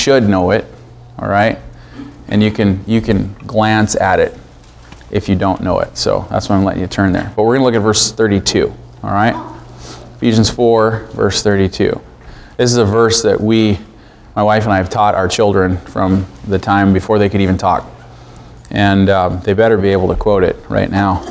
should know it, all right? And you can glance at it if you don't know it. So that's why I'm letting you turn there. But we're going to look at verse 32, all right? Ephesians 4, verse 32. This is a verse that my wife and I have taught our children from the time before they could even talk. And they better be able to quote it right now.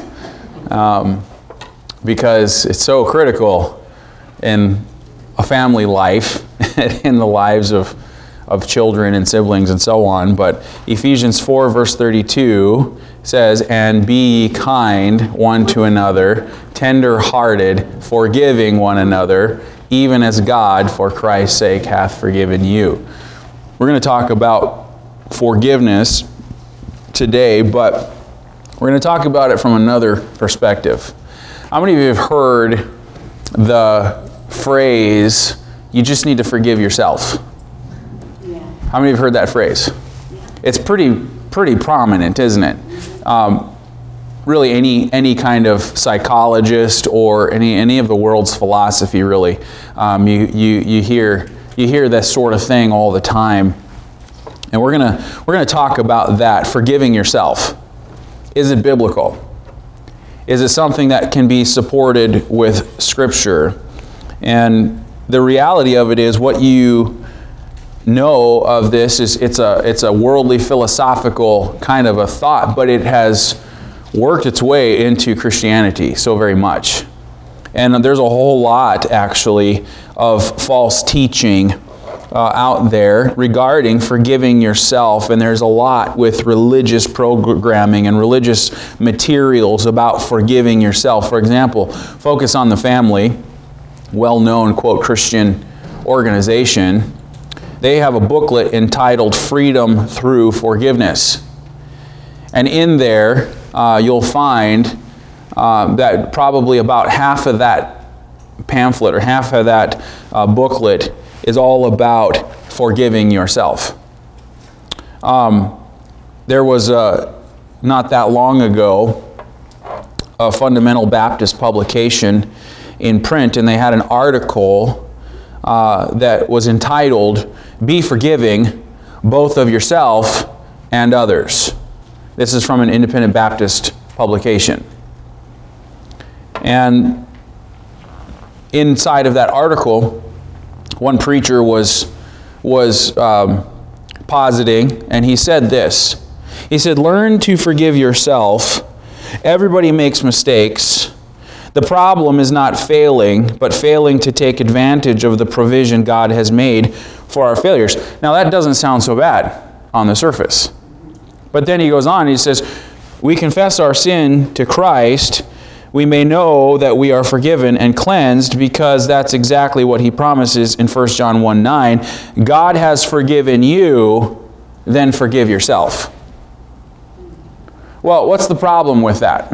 Because it's so critical in a family life, in the lives of children and siblings and so on. But Ephesians 4, verse 32 says, "And be ye kind one to another, tender-hearted, forgiving one another, even as God, for Christ's sake, hath forgiven you." We're going to talk about forgiveness today, but we're going to talk about it from another perspective. How many of you have heard the phrase, "You just need to forgive yourself"? Yeah. How many have heard that phrase? Yeah. It's pretty prominent, isn't it? Really, any kind of psychologist or any of the world's philosophy, really, you hear this sort of thing all the time, and we're gonna talk about that. Forgiving yourself. Is it biblical? Is it something that can be supported with Scripture? And the reality of it is, what you know of this is it's a worldly philosophical kind of a thought, but it has worked its way into Christianity so very much. And there's a whole lot, actually, of false teaching out there regarding forgiving yourself, and there's a lot with religious programming and religious materials about forgiving yourself. For example, Focus on the Family, well-known, quote, Christian organization, they have a booklet entitled Freedom Through Forgiveness. And in there, you'll find that probably about half of that pamphlet or half of that booklet is all about forgiving yourself. There was, not that long ago, a Fundamental Baptist publication in print, and they had an article that was entitled, "Be Forgiving, Both of Yourself and Others." This is from an Independent Baptist publication. And inside of that article, one preacher was positing, and he said this. He said, "Learn to forgive yourself. Everybody makes mistakes. The problem is not failing, but failing to take advantage of the provision God has made for our failures." Now that doesn't sound so bad on the surface. But then he goes on, he says, "We confess our sin to Christ. We may know that we are forgiven and cleansed because that's exactly what he promises in 1 John 1:9. God has forgiven you, then forgive yourself." Well, what's the problem with that?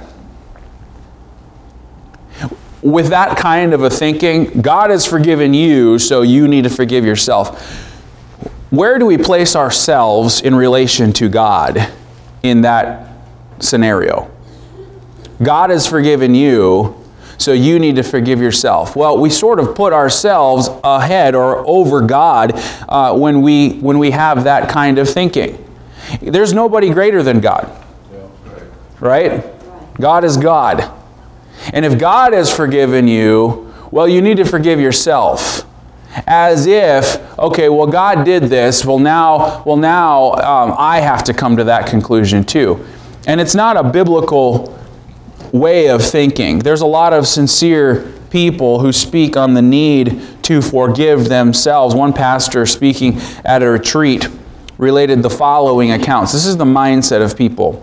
With that kind of a thinking, God has forgiven you, so you need to forgive yourself. Where do we place ourselves in relation to God in that scenario? God has forgiven you, so you need to forgive yourself. Well, we sort of put ourselves ahead or over God when we have that kind of thinking. There's nobody greater than God. Right? God is God. And if God has forgiven you, well, you need to forgive yourself. As if, okay, well, God did this, well now I have to come to that conclusion too. And it's not a biblical way of thinking. There's a lot of sincere people who speak on the need to forgive themselves. One pastor speaking at a retreat related the following accounts. This is the mindset of people.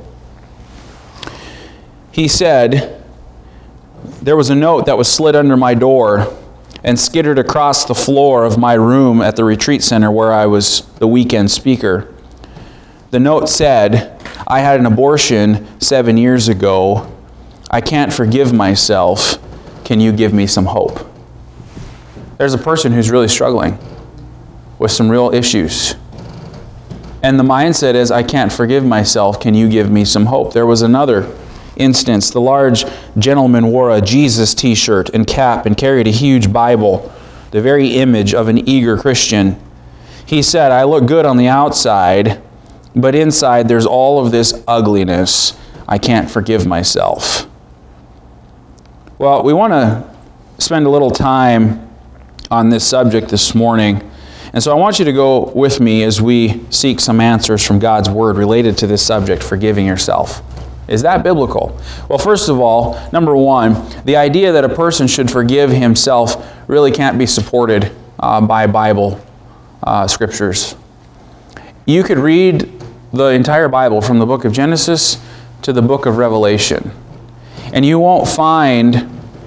He said, "There was a note that was slid under my door and skittered across the floor of my room at the retreat center where I was the weekend speaker. The note said, 'I had an abortion 7 years ago. I can't forgive myself. Can you give me some hope?'" There's a person who's really struggling with some real issues. And the mindset is, "I can't forgive myself. Can you give me some hope?" There was another instance. The large gentleman wore a Jesus t-shirt and cap and carried a huge Bible, the very image of an eager Christian. He said, I look good on the outside, but inside there's all of this ugliness. I can't forgive myself. Well, we want to spend a little time on this subject this morning. And so I want you to go with me as we seek some answers from God's Word related to this subject, forgiving yourself. Is that biblical? Well, first of all, number one, the idea that a person should forgive himself really can't be supported by Bible scriptures. You could read the entire Bible from the book of Genesis to the book of Revelation, and you won't find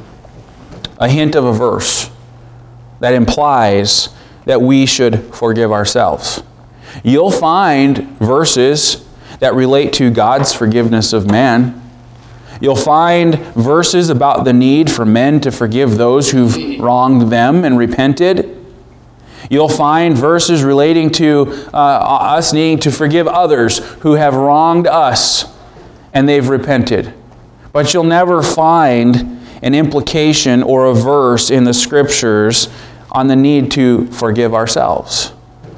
a hint of a verse that implies that we should forgive ourselves. You'll find verses that relate to God's forgiveness of man. You'll find verses about the need for men to forgive those who've wronged them and repented. You'll find verses relating to us needing to forgive others who have wronged us and they've repented. But you'll never find an implication or a verse in the Scriptures on the need to forgive ourselves.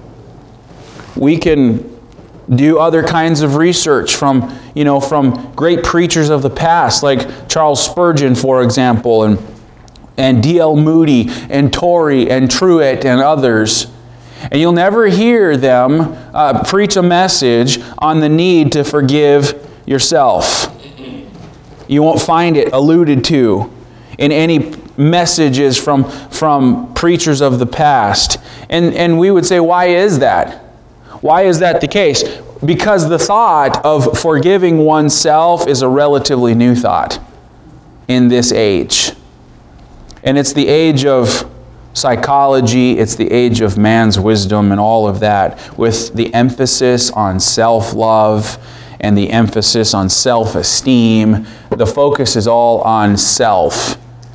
We can do other kinds of research from great preachers of the past, like Charles Spurgeon, for example, and D.L. Moody, and Torrey, and Truett, and others. And you'll never hear them preach a message on the need to forgive yourself. You won't find it alluded to in any messages from preachers of the past. And we would say, why is that? Why is that the case? Because the thought of forgiving oneself is a relatively new thought in this age. And it's the age of psychology, it's the age of man's wisdom and all of that, with the emphasis on self-love and the emphasis on self-esteem. The focus is all on self.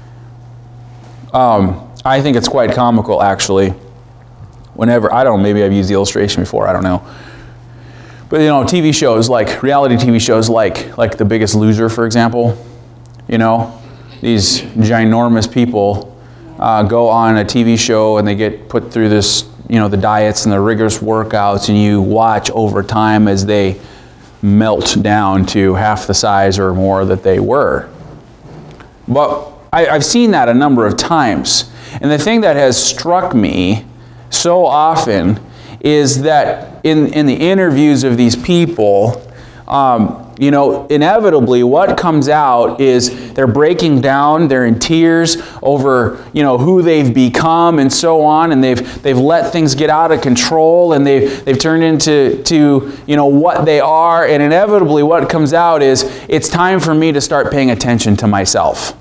I think it's quite comical, actually. Whenever, I don't know, maybe I've used the illustration before, I don't know. But TV shows, like reality TV shows like The Biggest Loser, for example, these ginormous people go on a TV show and they get put through this, the diets and the rigorous workouts, and you watch over time as they melt down to half the size or more that they were. But I've seen that a number of times. And the thing that has struck me so often is that in the interviews of these people, inevitably what comes out is they're breaking down, they're in tears over, who they've become and so on, and they've let things get out of control, and they've turned into what they are, and inevitably what comes out is, it's time for me to start paying attention to myself.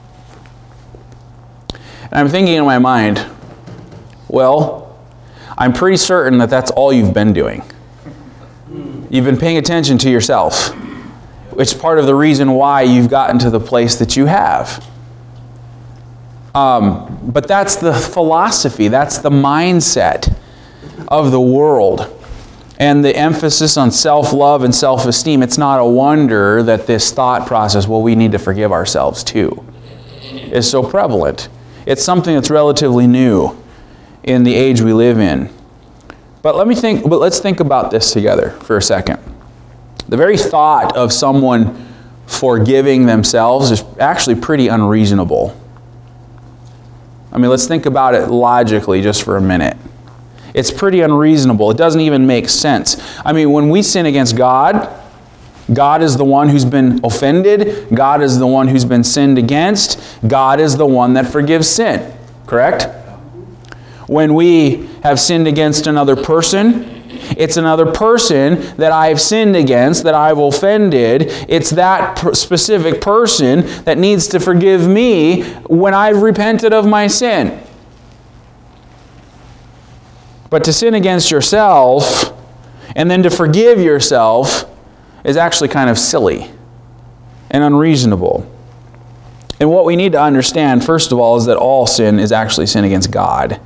And I'm thinking in my mind, well, I'm pretty certain that that's all you've been doing. You've been paying attention to yourself, which is part of the reason why you've gotten to the place that you have. But that's the philosophy, that's the mindset of the world. And the emphasis on self-love and self-esteem, it's not a wonder that this thought process, well, we need to forgive ourselves too, is so prevalent. It's something that's relatively new in the age we live in. But let's think about this together for a second. The very thought of someone forgiving themselves is actually pretty unreasonable. Let's think about it logically just for a minute. It's pretty unreasonable. It doesn't even make sense. When we sin against God, God is the one who's been offended. God is the one who's been sinned against. God is the one that forgives sin. Correct? When we have sinned against another person, it's another person that I've sinned against, that I've offended. It's that specific person that needs to forgive me when I've repented of my sin. But to sin against yourself and then to forgive yourself is actually kind of silly and unreasonable. And what we need to understand, first of all, is that all sin is actually sin against God.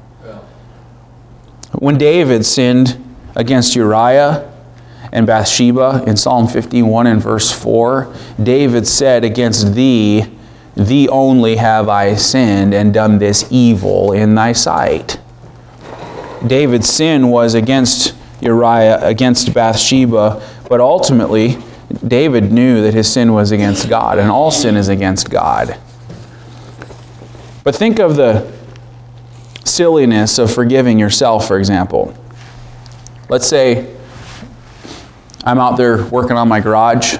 When David sinned against Uriah and Bathsheba in Psalm 51 and verse 4, David said, "Against thee only have I sinned and done this evil in thy sight." David's sin was against Uriah, against Bathsheba, but ultimately David knew that his sin was against God, and all sin is against God. But think of the silliness of forgiving yourself, for example. Let's say I'm out there working on my garage.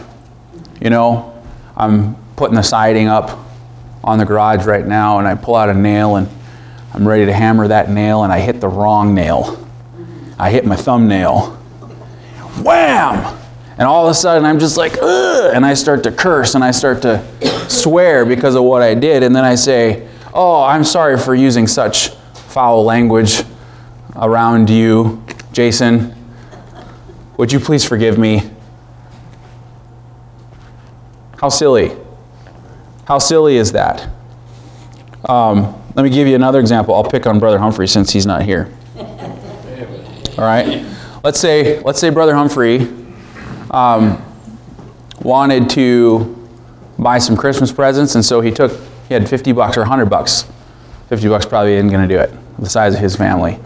I'm putting the siding up on the garage right now, and I pull out a nail, and I'm ready to hammer that nail, and I hit the wrong nail. I hit my thumbnail. Wham! And all of a sudden, I'm just like, ugh! And I start to curse, and I start to swear because of what I did, and then I say, oh, I'm sorry for using such foul language around you, Jason. Would you please forgive me? How silly. How silly is that? Let me give you another example. I'll pick on Brother Humphrey since he's not here. All right? Let's say Brother Humphrey wanted to buy some Christmas presents, and so he had $50 or $100. $50 probably isn't going to do it, the size of his family.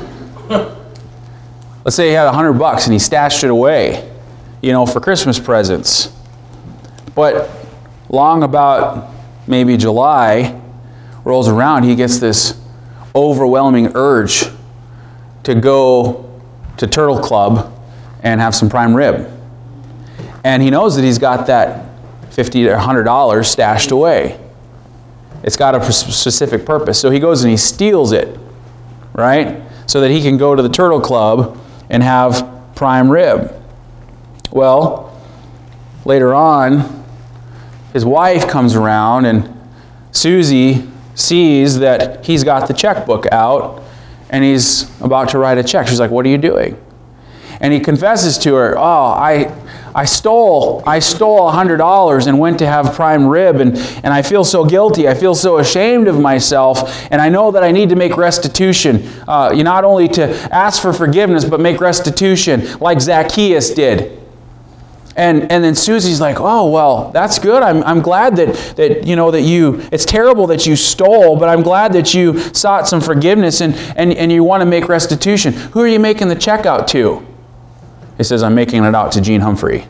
Let's say he had $100 and he stashed it away, for Christmas presents. But long about maybe July rolls around, he gets this overwhelming urge to go to Turtle Club and have some prime rib. And he knows that he's got that $50 or $100 stashed away. It's got a specific purpose. So he goes and he steals it, right? So that he can go to the Turtle Club and have prime rib. Well, later on, his wife comes around and Susie sees that he's got the checkbook out and he's about to write a check. She's like, what are you doing? And he confesses to her, oh, I stole $100 and went to have prime rib, and I feel so guilty. I feel so ashamed of myself, and I know that I need to make restitution. Not only to ask for forgiveness, but make restitution like Zacchaeus did. And then Susie's like, oh, well, that's good. I'm glad that you, it's terrible that you stole, but I'm glad that you sought some forgiveness and you want to make restitution. Who are you making the check out to? He says, I'm making it out to Gene Humphrey.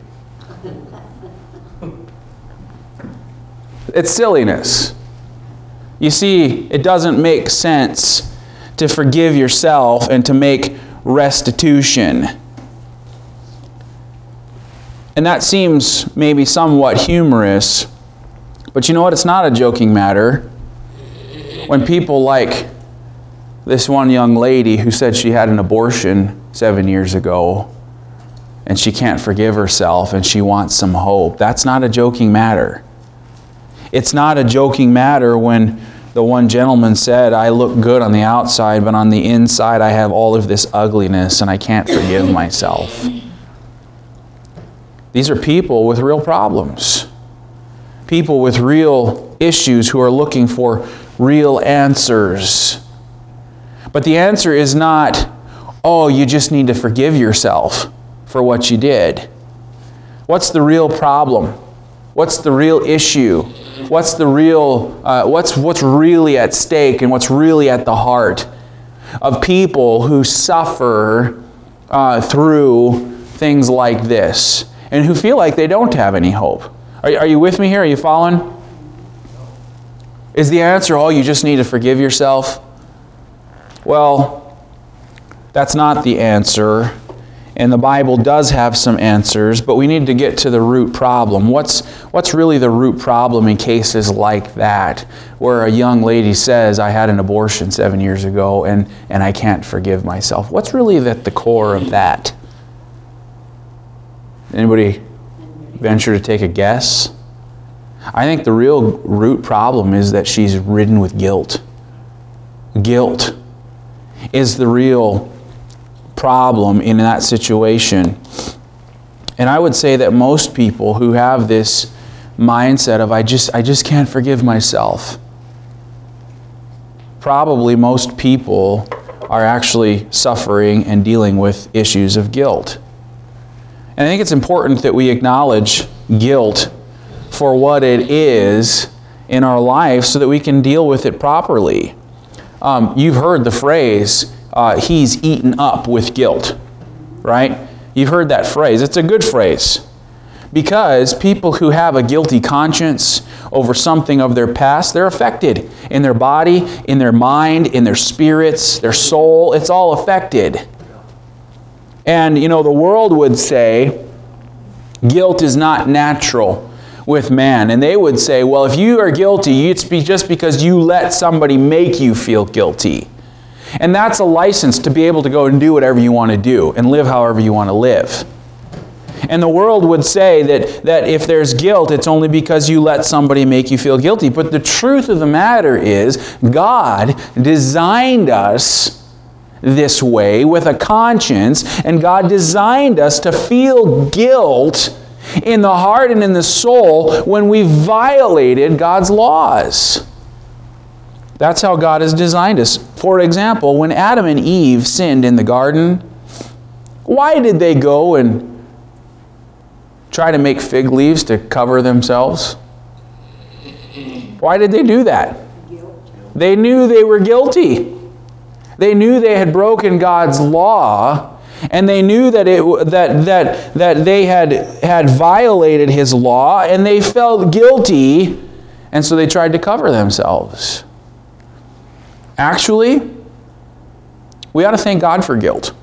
It's silliness. You see, it doesn't make sense to forgive yourself and to make restitution. And that seems maybe somewhat humorous, but you know what? It's not a joking matter. When people like this one young lady who said she had an abortion 7 years ago, and she can't forgive herself and she wants some hope, that's not a joking matter. It's not a joking matter when the one gentleman said, I look good on the outside, but on the inside I have all of this ugliness and I can't forgive myself. These are people with real problems. People with real issues who are looking for real answers. But the answer is not, oh, you just need to forgive yourself for what you did. What's the real problem? What's the real issue? What's the real, what's really at stake and what's really at the heart of people who suffer through things like this and who feel like they don't have any hope? Are you with me here? Are you following? Is the answer, oh, you just need to forgive yourself? Well, that's not the answer. And the Bible does have some answers, but we need to get to the root problem. What's really the root problem in cases like that, where a young lady says, I had an abortion 7 years ago and I can't forgive myself? What's really at the core of that? Anybody venture to take a guess? I think the real root problem is that she's ridden with guilt. Guilt is the real problem in that situation. And I would say that most people who have this mindset of I just can't forgive myself, probably most people are actually suffering and dealing with issues of guilt. And I think it's important that we acknowledge guilt for what it is in our life so that we can deal with it properly. You've heard the phrase, he's eaten up with guilt, right? You've heard that phrase. It's a good phrase. Because people who have a guilty conscience over something of their past, they're affected in their body, in their mind, in their spirits, their soul. It's all affected. And, the world would say guilt is not natural with man. And they would say, well, if you are guilty, it's just because you let somebody make you feel guilty. And that's a license to be able to go and do whatever you want to do and live however you want to live. And the world would say that if there's guilt, it's only because you let somebody make you feel guilty. But the truth of the matter is, God designed us this way with a conscience, and God designed us to feel guilt in the heart and in the soul when we violated God's laws. That's how God has designed us. For example, when Adam and Eve sinned in the garden, why did they go and try to make fig leaves to cover themselves? Why did they do that? They knew they were guilty. They knew they had broken God's law, and they knew that they had violated His law, and they felt guilty, and so they tried to cover themselves. Actually, we ought to thank God for guilt.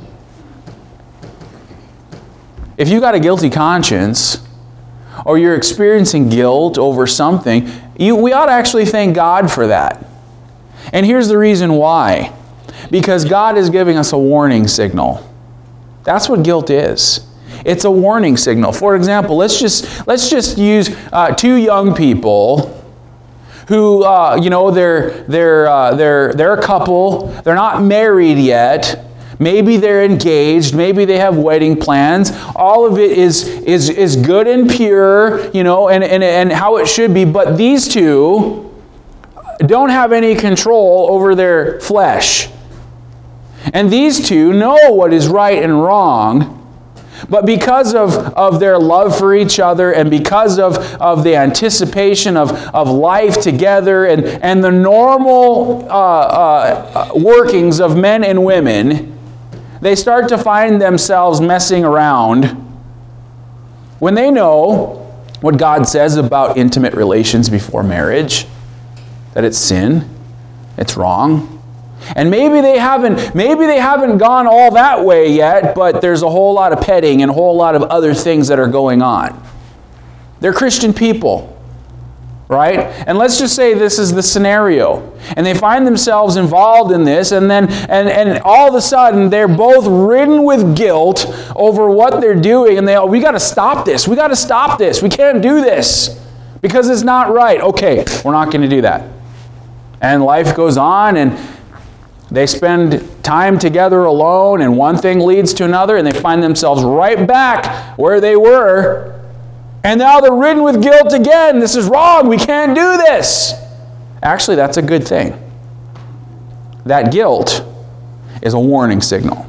If you got a guilty conscience, or you're experiencing guilt over something, we ought to actually thank God for that. And here's the reason why. Because God is giving us a warning signal. That's what guilt is. It's a warning signal. For example, let's just use two young people who, they're a couple. They're not married yet. Maybe they're engaged. Maybe they have wedding plans. All of it is good and pure, and how it should be. But these two don't have any control over their flesh. And these two know what is right and wrong. But because of their love for each other, and because of the anticipation of life together, and the normal workings of men and women, they start to find themselves messing around when they know what God says about intimate relations before marriage, that it's sin, it's wrong. And maybe they haven't gone all that way yet, but there's a whole lot of petting and a whole lot of other things that are going on. They're Christian people. Right? And let's just say this is the scenario. And they find themselves involved in this, and then and all of a sudden they're both ridden with guilt over what they're doing, and we got to stop this. We got to stop this. We can't do this because it's not right. Okay, we're not going to do that. And life goes on, and they spend time together alone, and one thing leads to another, and they find themselves right back where they were. And now they're ridden with guilt again. This is wrong. We can't do this. Actually, that's a good thing. That guilt is a warning signal.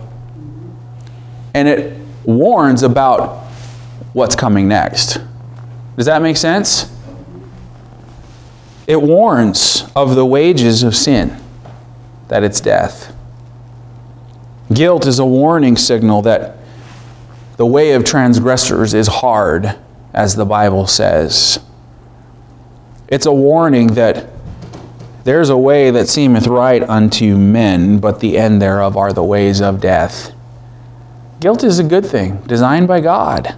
And it warns about what's coming next. Does that make sense? It warns of the wages of sin, that it's death. Guilt is a warning signal that the way of transgressors is hard, as the Bible says. It's a warning that there's a way that seemeth right unto men, but the end thereof are the ways of death. Guilt is a good thing, designed by God.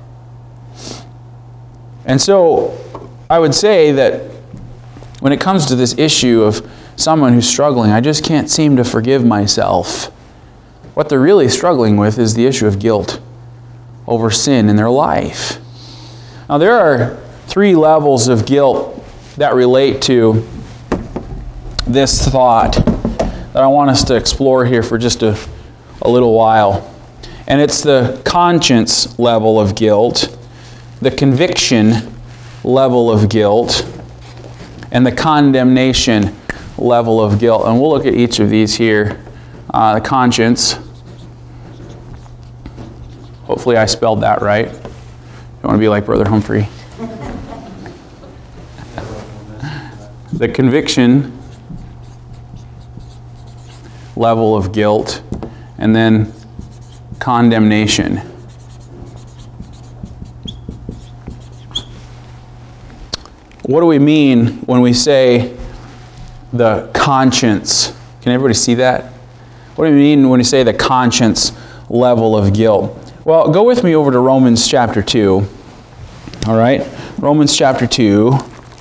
And so, I would say that when it comes to this issue of someone who's struggling, I just can't seem to forgive myself. What they're really struggling with is the issue of guilt over sin in their life. Now, there are 3 levels of guilt that relate to this thought that I want us to explore here for just a little while. And it's the conscience level of guilt, the conviction level of guilt, and the condemnation level of guilt. And we'll look at each of these here. The conscience. Hopefully I spelled that right. Don't want to be like Brother Humphrey. The conviction level of guilt, and then condemnation. What do we mean when we say the conscience? Can everybody see that? What do we mean when we say the conscience level of guilt? Well, go with me over to Romans chapter 2. All right? Romans chapter 2.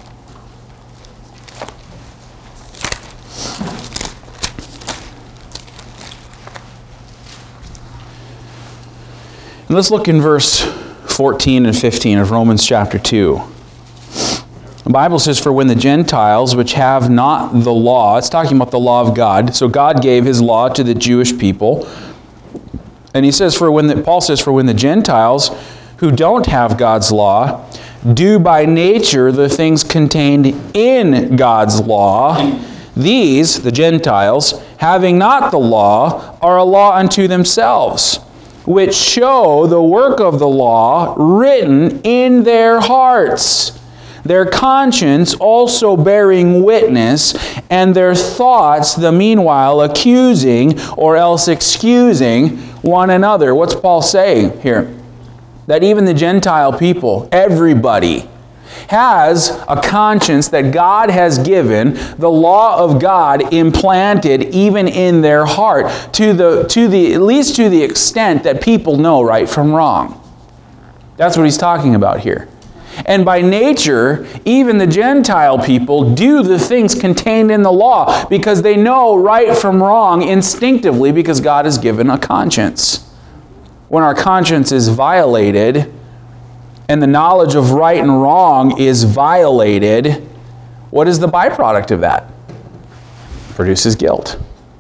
And let's look in verse 14 and 15 of Romans chapter 2. The Bible says, "For when the Gentiles, which have not the law," it's talking about the law of God. So God gave his law to the Jewish people. And he says, Paul says, "For when the Gentiles, who don't have God's law, do by nature the things contained in God's law, these," the Gentiles, "having not the law, are a law unto themselves, which show the work of the law written in their hearts, their conscience also bearing witness, and their thoughts the meanwhile accusing or else excusing one another." What's Paul saying here? That even the Gentile people, everybody, has a conscience that God has given, the law of God implanted even in their heart, at least to the extent that people know right from wrong. That's what he's talking about here. And by nature, even the Gentile people do the things contained in the law because they know right from wrong instinctively, because God has given a conscience. When our conscience is violated and the knowledge of right and wrong is violated, what is the byproduct of that? It produces guilt.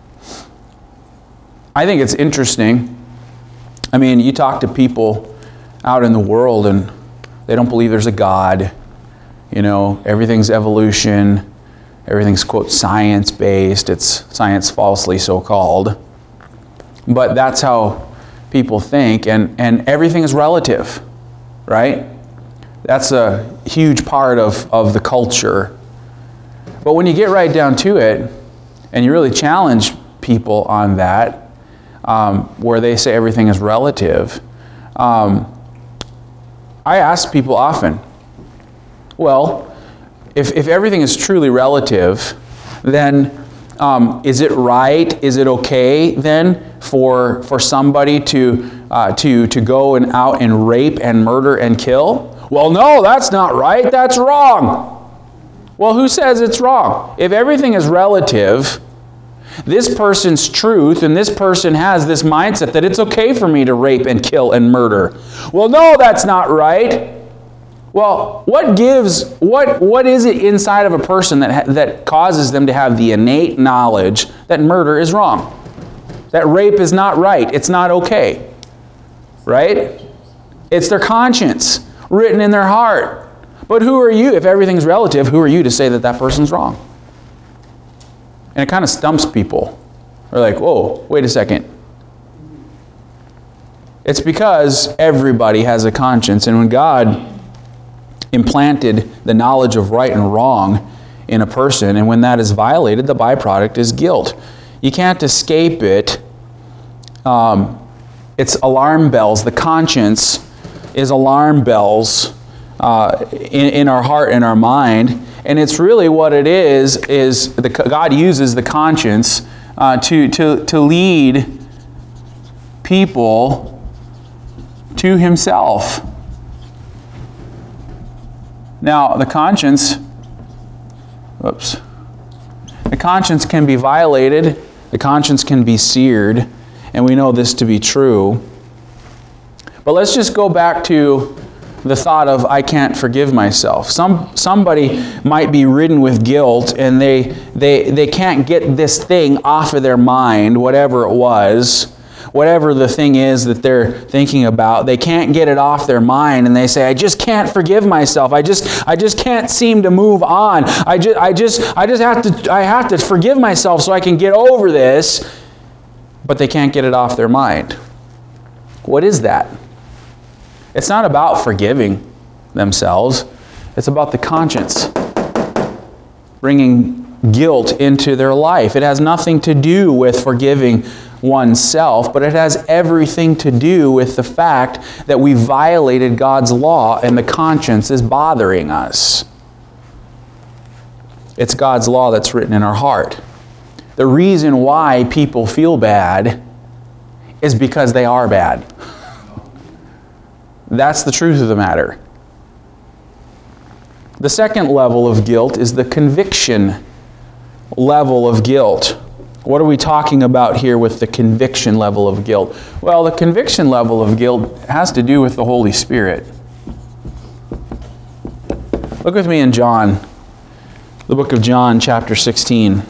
I think it's interesting. I mean, you talk to people out in the world and they don't believe there's a God. You know, everything's evolution. Everything's, quote, science-based. It's science falsely so-called. But that's how people think, and everything is relative, right? That's a huge part of the culture. But when you get right down to it, and you really challenge people on that, where they say everything is relative, I ask people often, well, if everything is truly relative, then is it right, is it okay then for somebody to go and out and rape and murder and kill? Well, no, that's not right, that's wrong. Well, who says it's wrong? If everything is relative, this person's truth and this person has this mindset that it's okay for me to rape and kill and murder. Well, no, that's not right. Well, what is it inside of a person that causes them to have the innate knowledge that murder is wrong? That rape is not right. It's not okay. Right? It's their conscience written in their heart. But who are you? If everything's relative, who are you to say that that person's wrong? And it kind of stumps people. They're like, whoa, wait a second. It's because everybody has a conscience, and when God implanted the knowledge of right and wrong in a person, and when that is violated, the byproduct is guilt. You can't escape it. It's alarm bells. The conscience is alarm bells in our heart and our mind. And it's really what it is God uses the conscience to lead people to himself. Now, the conscience can be violated, the conscience can be seared, and we know this to be true. But let's just go back to the thought of, I can't forgive myself. Somebody might be ridden with guilt and they can't get this thing off of their mind, whatever it was, whatever the thing is that they're thinking about. They can't get it off their mind, and they say, I just can't forgive myself. I just can't seem to move on. I have to forgive myself so I can get over this. But they can't get it off their mind. What is that? It's not about forgiving themselves. It's about the conscience bringing guilt into their life. It has nothing to do with forgiving oneself, but it has everything to do with the fact that we violated God's law and the conscience is bothering us. It's God's law that's written in our heart. The reason why people feel bad is because they are bad. That's the truth of the matter. The second level of guilt is the conviction level of guilt. What are we talking about here with the conviction level of guilt? Well, the conviction level of guilt has to do with the Holy Spirit. Look with me in John, the book of John, chapter 16.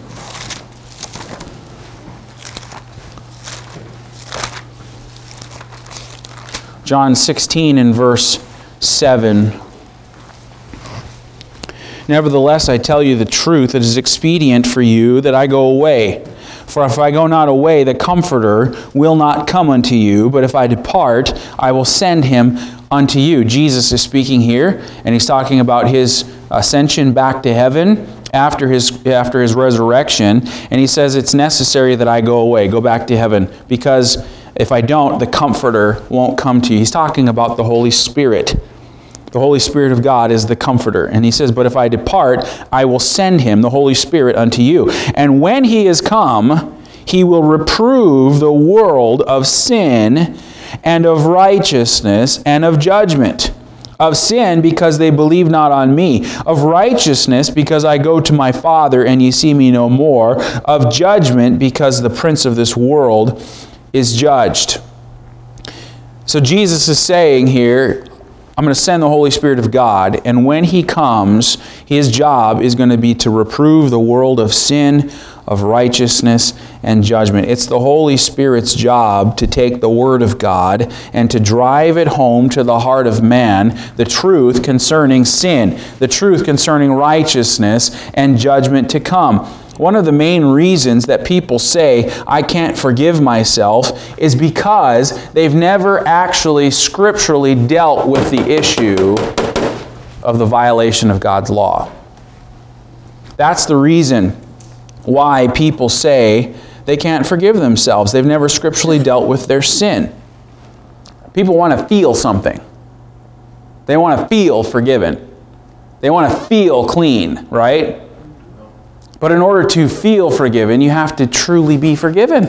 John 16 and verse 7. Nevertheless, I tell you the truth, it is expedient for you that I go away. For if I go not away, the Comforter will not come unto you, but if I depart, I will send him unto you. Jesus is speaking here, and he's talking about his ascension back to heaven after his resurrection, and he says it's necessary that I go away, go back to heaven, because if I don't, the Comforter won't come to you. He's talking about the Holy Spirit. The Holy Spirit of God is the Comforter. And he says, but if I depart, I will send him, the Holy Spirit, unto you. And when he is come, he will reprove the world of sin and of righteousness and of judgment. Of sin, because they believe not on me. Of righteousness, because I go to my Father, and ye see me no more. Of judgment, because the prince of this world is judged. So Jesus is saying here, I'm going to send the Holy Spirit of God, and when he comes, his job is going to be to reprove the world of sin, of righteousness, and judgment. It's the Holy Spirit's job to take the Word of God and to drive it home to the heart of man, the truth concerning sin, the truth concerning righteousness, and judgment to come. One of the main reasons that people say, I can't forgive myself, is because they've never actually scripturally dealt with the issue of the violation of God's law. That's the reason why people say they can't forgive themselves. They've never scripturally dealt with their sin. People want to feel something. They want to feel forgiven. They want to feel clean, right? But in order to feel forgiven, you have to truly be forgiven.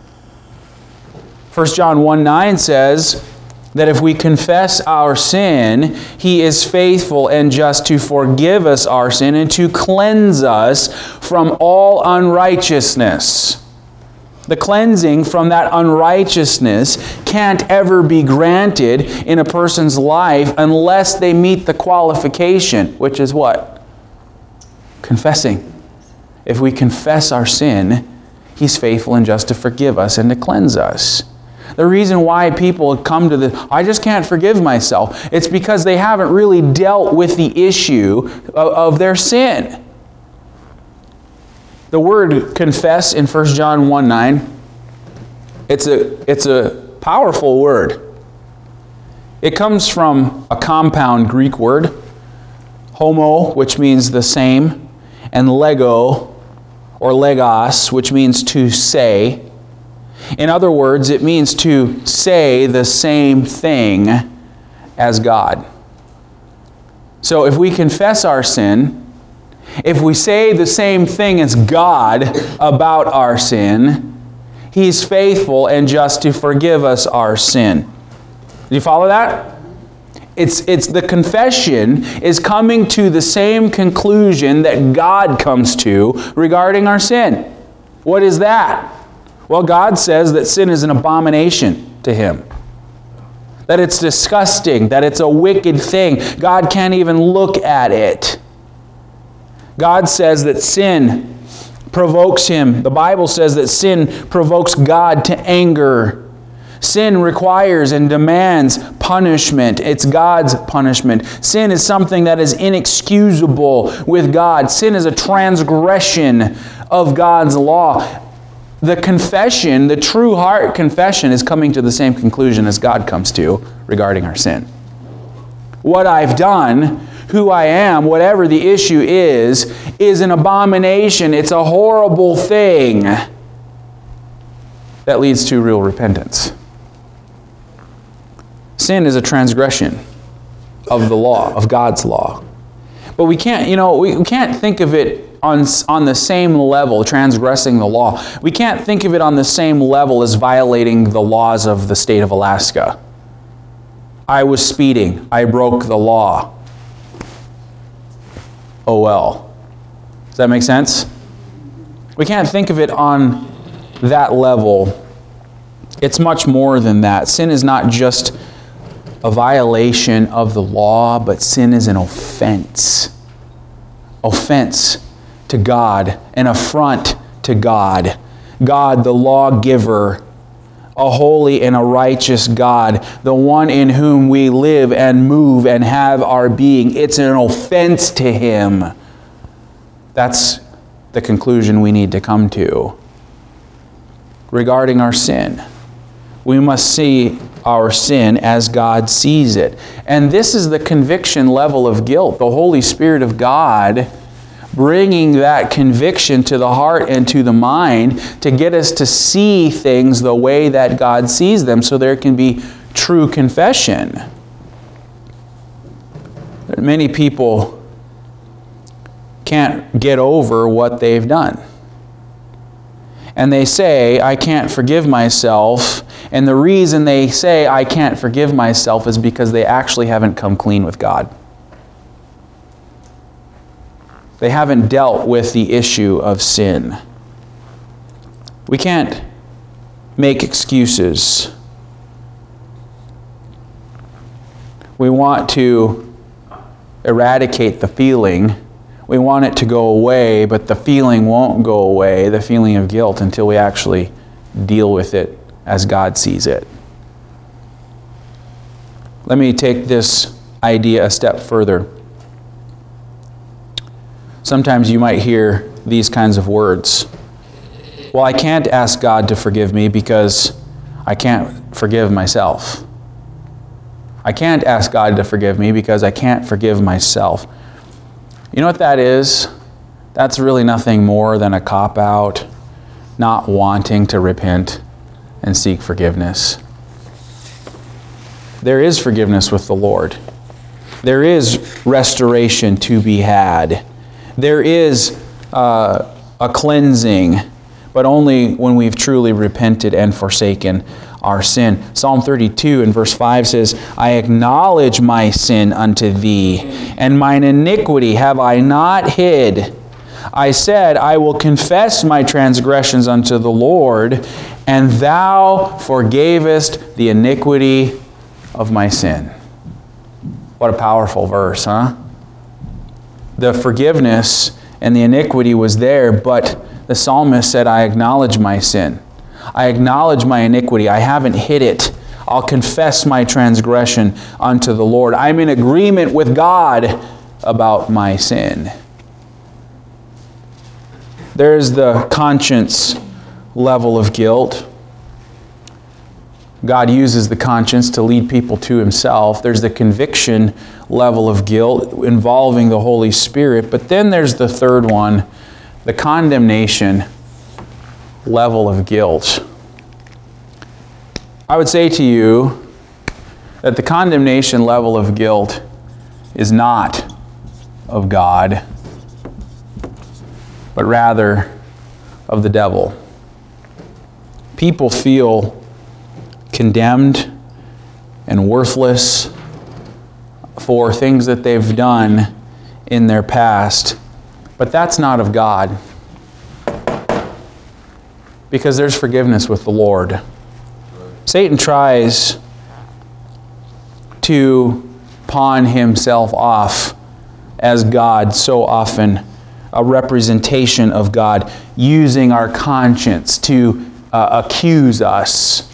1 John 1:9 says that if we confess our sin, he is faithful and just to forgive us our sin and to cleanse us from all unrighteousness. The cleansing from that unrighteousness can't ever be granted in a person's life unless they meet the qualification, which is what? Confessing. If we confess our sin, he's faithful and just to forgive us and to cleanse us. The reason why people come to I just can't forgive myself, it's because they haven't really dealt with the issue of their sin. The word confess in 1 John 1:9, it's a powerful word. It comes from a compound Greek word, homo, which means the same, and lego, or legos, which means to say. In other words, it means to say the same thing as God. So if we confess our sin, if we say the same thing as God about our sin, he's faithful and just to forgive us our sin. Do you follow that? It's the confession is coming to the same conclusion that God comes to regarding our sin. What is that? Well, God says that sin is an abomination to him. That it's disgusting, that it's a wicked thing. God can't even look at it. God says that sin provokes him. The Bible says that sin provokes God to anger. Sin requires and demands punishment. It's God's punishment. Sin is something that is inexcusable with God. Sin is a transgression of God's law. The confession, the true heart confession, is coming to the same conclusion as God comes to regarding our sin. What I've done who I am, whatever the issue is an abomination. It's a horrible thing that leads to real repentance. Sin is a transgression of the law, of God's law. But we can't, we can't think of it on the same level, transgressing the law. We can't think of it on the same level as violating the laws of the state of Alaska. I was speeding. I broke the law. Oh well. Does that make sense? We can't think of it on that level. It's much more than that. Sin is not just a violation of the law, but sin is an offense. Offense to God, an affront to God. God, the lawgiver, a holy and a righteous God, the one in whom we live and move and have our being. It's an offense to Him. That's the conclusion we need to come to regarding our sin. We must see our sin as God sees it. And this is the conviction level of guilt. The Holy Spirit of God bringing that conviction to the heart and to the mind to get us to see things the way that God sees them so there can be true confession. Many people can't get over what they've done. And they say, I can't forgive myself. And the reason they say, I can't forgive myself is because they actually haven't come clean with God. They haven't dealt with the issue of sin. We can't make excuses. We want to eradicate the feeling. We want it to go away, but the feeling won't go away, the feeling of guilt, until we actually deal with it as God sees it. Let me take this idea a step further. Sometimes you might hear these kinds of words. Well, I can't ask God to forgive me because I can't forgive myself. I can't ask God to forgive me because I can't forgive myself. You know what that is? That's really nothing more than a cop-out, not wanting to repent and seek forgiveness. There is forgiveness with the Lord. There is restoration to be had. There is a cleansing, but only when we've truly repented and forsaken our sin. Psalm 32 in verse 5 says, I acknowledge my sin unto thee, and mine iniquity have I not hid. I said, I will confess my transgressions unto the Lord, and thou forgavest the iniquity of my sin. What a powerful verse, huh? The forgiveness and the iniquity was there, but the psalmist said, I acknowledge my sin. I acknowledge my iniquity. I haven't hid it. I'll confess my transgression unto the Lord. I'm in agreement with God about my sin. There's the conscience level of guilt. God uses the conscience to lead people to Himself. There's the conviction level of guilt involving the Holy Spirit. But then there's the third one, the condemnation level of guilt. I would say to you that the condemnation level of guilt is not of God, but rather of the devil. People feel condemned and worthless for things that they've done in their past, but that's not of God, because there's forgiveness with the Lord. Satan tries to pawn himself off as God so often, a representation of God, using our conscience to accuse us.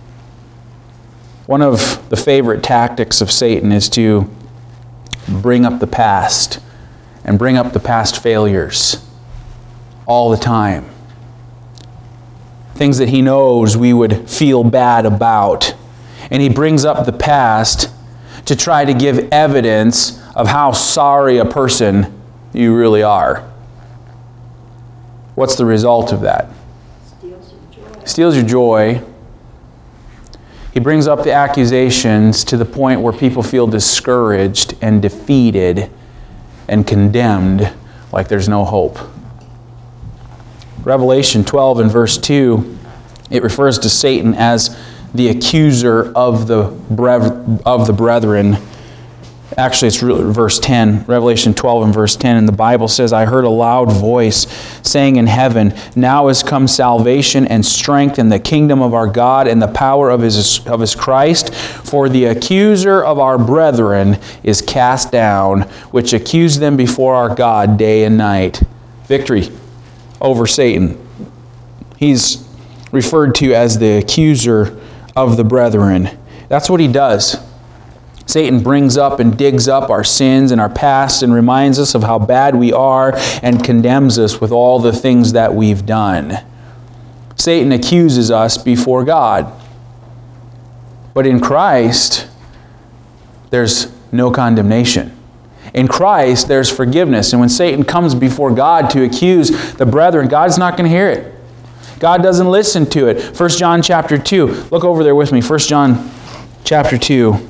One of the favorite tactics of Satan is to bring up the past and bring up the past failures all the time. Things that he knows we would feel bad about. And he brings up the past to try to give evidence of how sorry a person you really are. What's the result of that? Steals your joy. He brings up the accusations to the point where people feel discouraged and defeated and condemned, like there's no hope. Revelation 12 and verse 2, it refers to Satan as the accuser of the brethren. Actually, it's verse 10, Revelation 12 and verse 10, and the Bible says, I heard a loud voice saying in heaven, now is come salvation and strength in the kingdom of our God and the power of his Christ, for the accuser of our brethren is cast down, which accused them before our God day and night. Victory over Satan. He's referred to as the accuser of the brethren. That's what he does. Satan brings up and digs up our sins and our past and reminds us of how bad we are and condemns us with all the things that we've done. Satan accuses us before God. But in Christ, there's no condemnation. In Christ, there's forgiveness. And when Satan comes before God to accuse the brethren, God's not going to hear it. God doesn't listen to it. 1 John chapter 2. Look over there with me. 1 John chapter 2.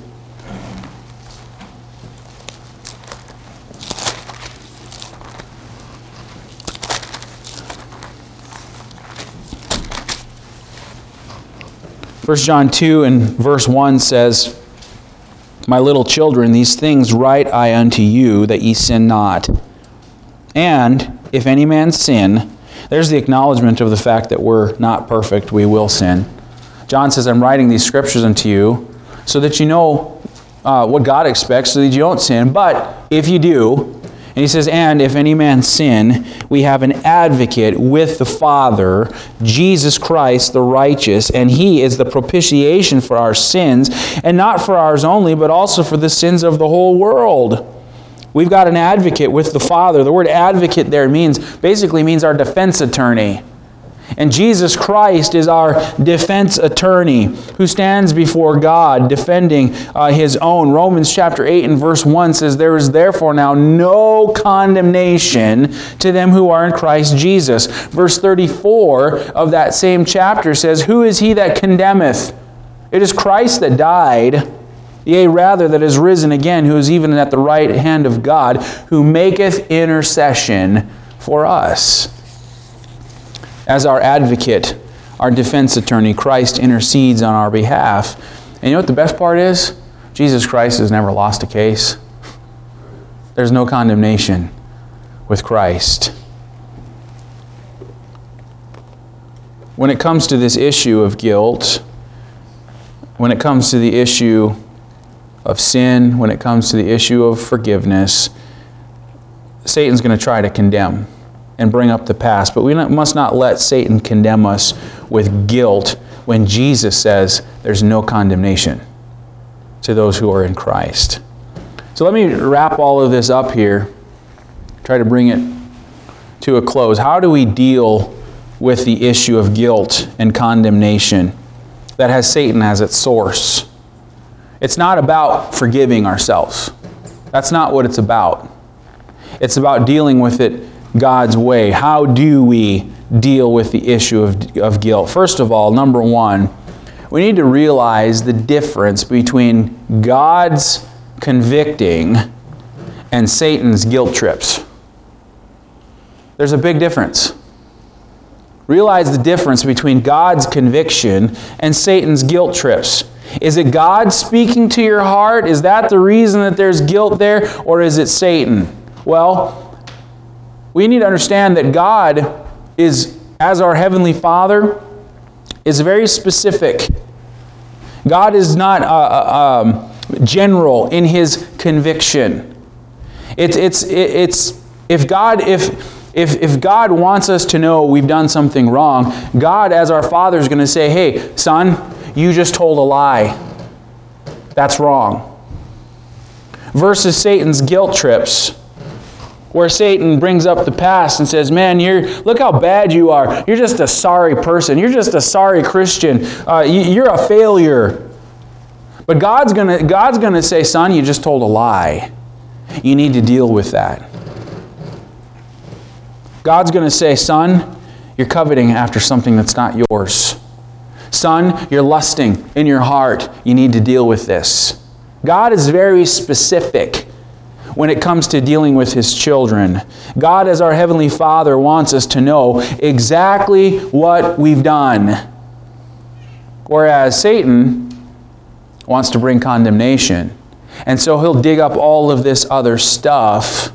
First John 2 and verse 1 says, my little children, these things write I unto you, that ye sin not. And if any man sin, there's the acknowledgement of the fact that we're not perfect, we will sin. John says, I'm writing these scriptures unto you so that you know what God expects, so that you don't sin. But if you do, and he says, and if any man sin, we have an advocate with the Father, Jesus Christ the righteous, and he is the propitiation for our sins, and not for ours only, but also for the sins of the whole world. We've got an advocate with the Father. The word advocate there basically means our defense attorney. And Jesus Christ is our defense attorney who stands before God defending his own. Romans chapter 8 and verse 1 says, there is therefore now no condemnation to them who are in Christ Jesus. Verse 34 of that same chapter says, who is he that condemneth? It is Christ that died, yea, rather that is risen again, who is even at the right hand of God, who maketh intercession for us. As our advocate, our defense attorney, Christ intercedes on our behalf. And you know what the best part is? Jesus Christ has never lost a case. There's no condemnation with Christ. When it comes to this issue of guilt, when it comes to the issue of sin, when it comes to the issue of forgiveness, Satan's going to try to condemn and bring up the past. But we must not let Satan condemn us with guilt when Jesus says there's no condemnation to those who are in Christ. So let me wrap all of this up here, try to bring it to a close. How do we deal with the issue of guilt and condemnation that has Satan as its source? It's not about forgiving ourselves. That's not what it's about. It's about dealing with it God's way. How do we deal with the issue of guilt? First of all, number one, we need to realize the difference between God's convicting and Satan's guilt trips. There's a big difference. Realize the difference between God's conviction and Satan's guilt trips. Is it God speaking to your heart? Is that the reason that there's guilt there? Or is it Satan? Well, we need to understand that God is, as our Heavenly Father, is very specific. God is not general in His conviction. If God wants us to know we've done something wrong, God, as our Father, is going to say, hey, son, you just told a lie. That's wrong. Versus Satan's guilt trips, where Satan brings up the past and says, man, look how bad you are. You're just a sorry person. You're just a sorry Christian. You're a failure. But God's gonna say, son, you just told a lie. You need to deal with that. God's going to say, son, you're coveting after something that's not yours. Son, you're lusting in your heart. You need to deal with this. God is very specific when it comes to dealing with His children. God, as our Heavenly Father, wants us to know exactly what we've done. Whereas Satan wants to bring condemnation. And so he'll dig up all of this other stuff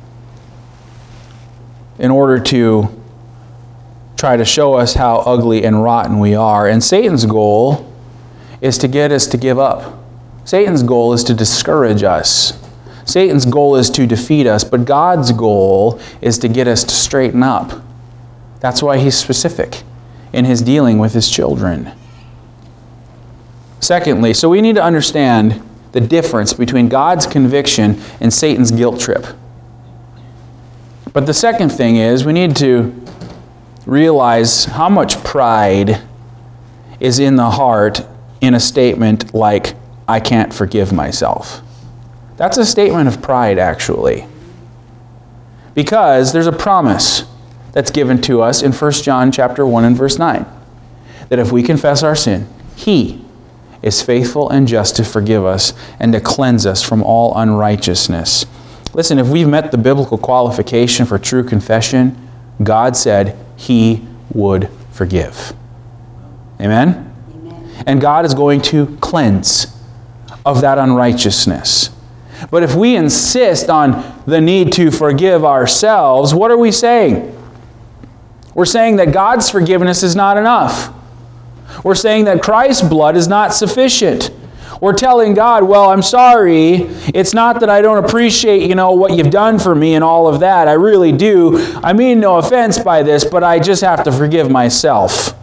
in order to try to show us how ugly and rotten we are. And Satan's goal is to get us to give up. Satan's goal is to discourage us. Satan's goal is to defeat us, but God's goal is to get us to straighten up. That's why He's specific in His dealing with His children. Secondly, so we need to understand the difference between God's conviction and Satan's guilt trip. But the second thing is we need to realize how much pride is in the heart in a statement like, I can't forgive myself. That's a statement of pride, actually. Because there's a promise that's given to us in 1 John chapter 1 and verse 9. That if we confess our sin, He is faithful and just to forgive us and to cleanse us from all unrighteousness. Listen, if we've met the biblical qualification for true confession, God said He would forgive. Amen? Amen. And God is going to cleanse of that unrighteousness. But if we insist on the need to forgive ourselves, what are we saying? We're saying that God's forgiveness is not enough. We're saying that Christ's blood is not sufficient. We're telling God, well, I'm sorry. It's not that I don't appreciate, what you've done for me and all of that. I really do. I mean no offense by this, but I just have to forgive myself.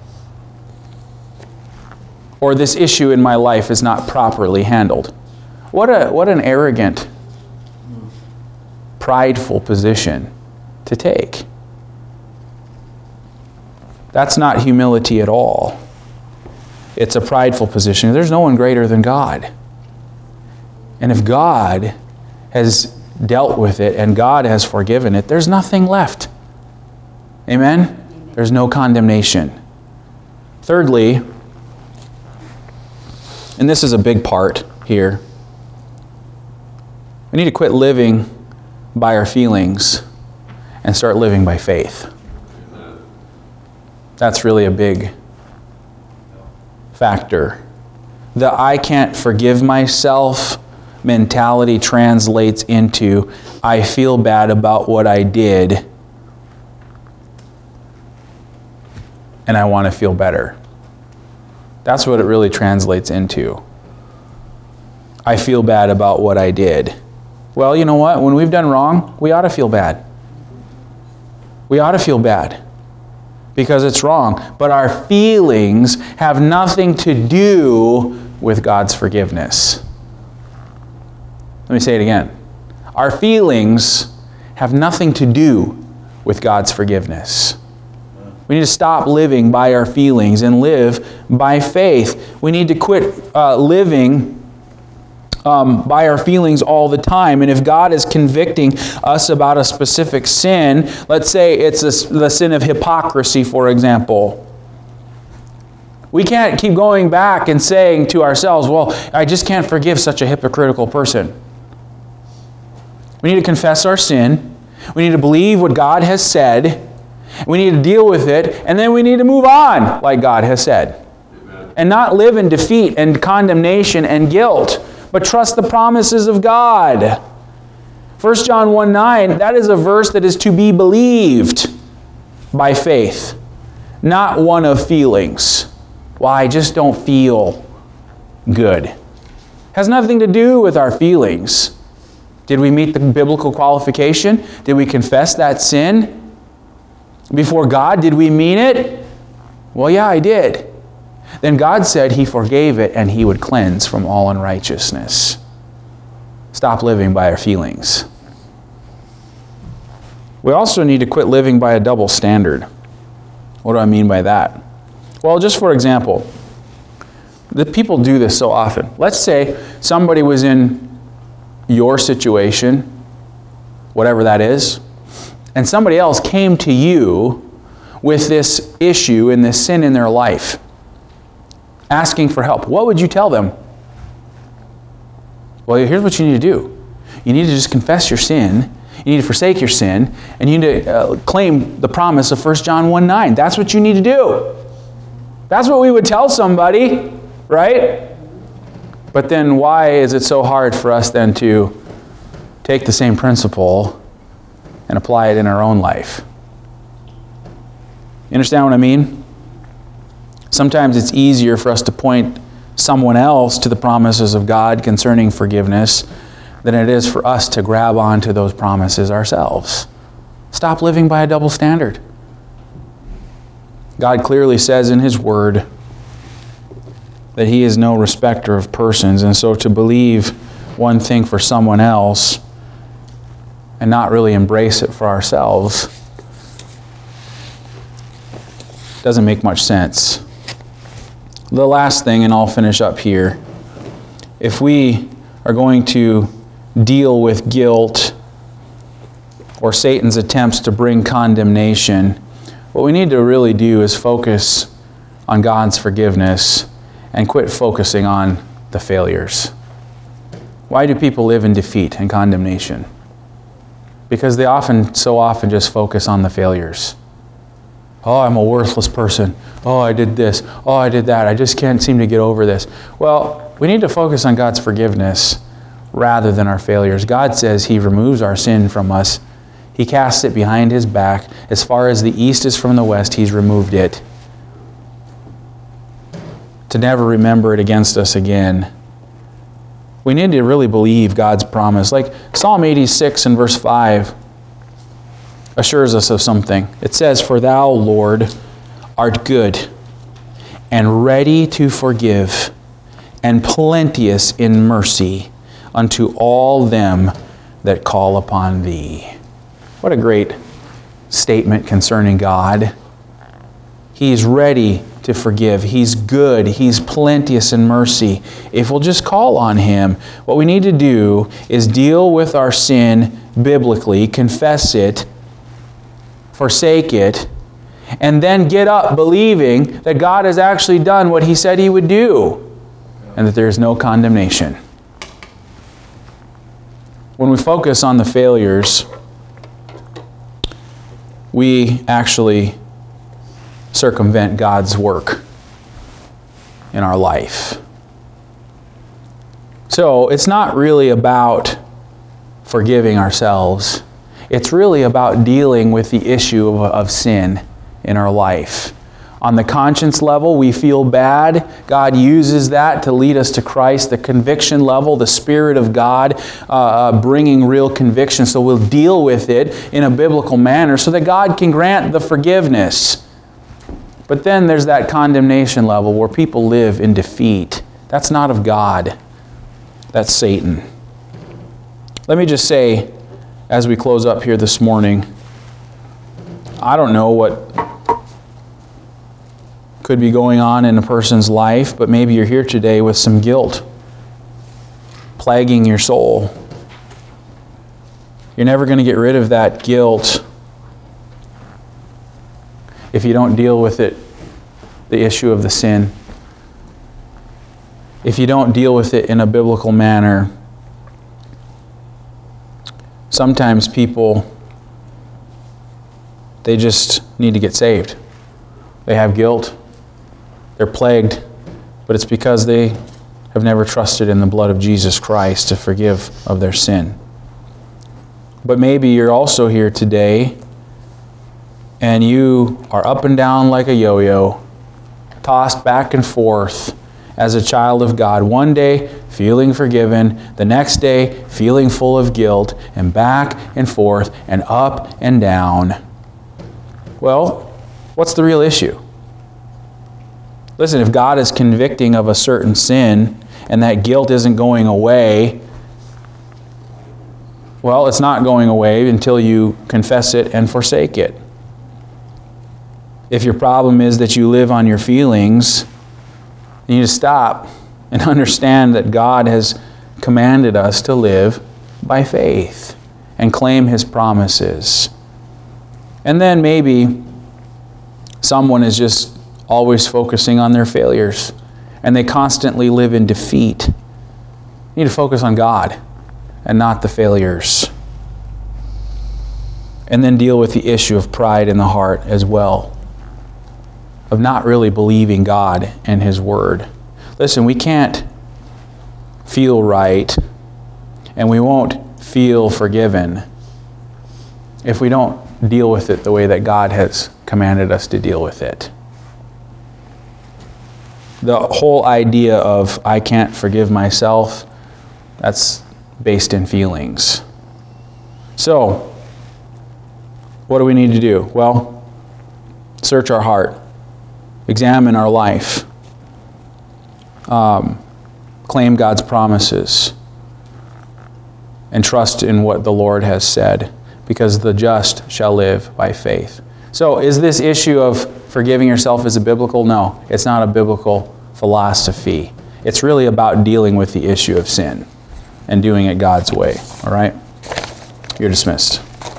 Or this issue in my life is not properly handled. What an arrogant, prideful position to take. That's not humility at all. It's a prideful position. There's no one greater than God. And if God has dealt with it and God has forgiven it, there's nothing left. Amen? There's no condemnation. Thirdly, and this is a big part here, we need to quit living by our feelings and start living by faith. That's really a big factor. The I can't forgive myself mentality translates into I feel bad about what I did and I want to feel better. That's what it really translates into. I feel bad about what I did. Well, you know what? When we've done wrong, we ought to feel bad. We ought to feel bad because it's wrong. But our feelings have nothing to do with God's forgiveness. Let me say it again. Our feelings have nothing to do with God's forgiveness. We need to stop living by our feelings and live by faith. We need to quit living by our feelings all the time. And if God is convicting us about a specific sin, let's say it's the sin of hypocrisy, for example. We can't keep going back and saying to ourselves, well, I just can't forgive such a hypocritical person. We need to confess our sin. We need to believe what God has said. We need to deal with it. And then we need to move on, like God has said. Amen. And not live in defeat and condemnation and guilt, but trust the promises of God. 1 John 1:9, that is a verse that is to be believed by faith, not one of feelings. Well, I just don't feel good. Has nothing to do with our feelings. Did we meet the biblical qualification? Did we confess that sin before God? Did we mean it? Well, yeah, I did. Then God said He forgave it and He would cleanse from all unrighteousness. Stop living by our feelings. We also need to quit living by a double standard. What do I mean by that? Well, just for example, the people do this so often. Let's say somebody was in your situation whatever that is, and somebody else came to you with this issue and this sin in their life, asking for help, what would you tell them? Well, here's what you need to do. You need to just confess your sin. You need to forsake your sin. And you need to claim the promise of 1 John 1:9. That's what you need to do. That's what we would tell somebody, right? But then why is it so hard for us then to take the same principle and apply it in our own life? You understand what I mean? Sometimes it's easier for us to point someone else to the promises of God concerning forgiveness than it is for us to grab onto those promises ourselves. Stop living by a double standard. God clearly says in His Word that He is no respecter of persons, and so to believe one thing for someone else and not really embrace it for ourselves doesn't make much sense. The last thing, and I'll finish up here, if we are going to deal with guilt or Satan's attempts to bring condemnation, what we need to really do is focus on God's forgiveness and quit focusing on the failures. Why do people live in defeat and condemnation? Because they so often just focus on the failures. Oh, I'm a worthless person. Oh, I did this. Oh, I did that. I just can't seem to get over this. Well, we need to focus on God's forgiveness rather than our failures. God says He removes our sin from us. He casts it behind His back. As far as the east is from the west, He's removed it, to never remember it against us again. We need to really believe God's promise. Like Psalm 86 and verse 5 assures us of something. It says, "For Thou, Lord, art good and ready to forgive and plenteous in mercy unto all them that call upon Thee." What a great statement concerning God. He's ready to forgive. He's good. He's plenteous in mercy. If we'll just call on Him, what we need to do is deal with our sin biblically, confess it, forsake it, and then get up believing that God has actually done what He said He would do, and that there is no condemnation. When we focus on the failures, we actually circumvent God's work in our life. So it's not really about forgiving ourselves. It's really about dealing with the issue of sin in our life. On the conscience level, we feel bad. God uses that to lead us to Christ. The conviction level, the Spirit of God bringing real conviction. So we'll deal with it in a biblical manner so that God can grant the forgiveness. But then there's that condemnation level where people live in defeat. That's not of God. That's Satan. Let me just say, as we close up here this morning, I don't know what could be going on in a person's life, but maybe you're here today with some guilt plaguing your soul. You're never going to get rid of that guilt if you don't deal with it, the issue of the sin. If you don't deal with it in a biblical manner. Sometimes people, they just need to get saved. They have guilt. They're plagued, but it's because they have never trusted in the blood of Jesus Christ to forgive of their sin. But maybe you're also here today and you are up and down like a yo-yo, tossed back and forth as a child of God. One day feeling forgiven, the next day feeling full of guilt, and back and forth and up and down. Well, what's the real issue? Listen, if God is convicting of a certain sin and that guilt isn't going away, well, it's not going away until you confess it and forsake it. If your problem is that you live on your feelings, you need to stop and understand that God has commanded us to live by faith and claim His promises. And then maybe someone is just always focusing on their failures and they constantly live in defeat. You need to focus on God and not the failures. And then deal with the issue of pride in the heart as well, of not really believing God and His Word. Listen, we can't feel right and we won't feel forgiven if we don't deal with it the way that God has commanded us to deal with it. The whole idea of I can't forgive myself, that's based in feelings. So, what do we need to do? Well, search our heart. Examine our life. Claim God's promises. And trust in what the Lord has said, because the just shall live by faith. So, is this issue of forgiving yourself is a biblical? No, it's not a biblical philosophy. It's really about dealing with the issue of sin and doing it God's way. All right? You're dismissed.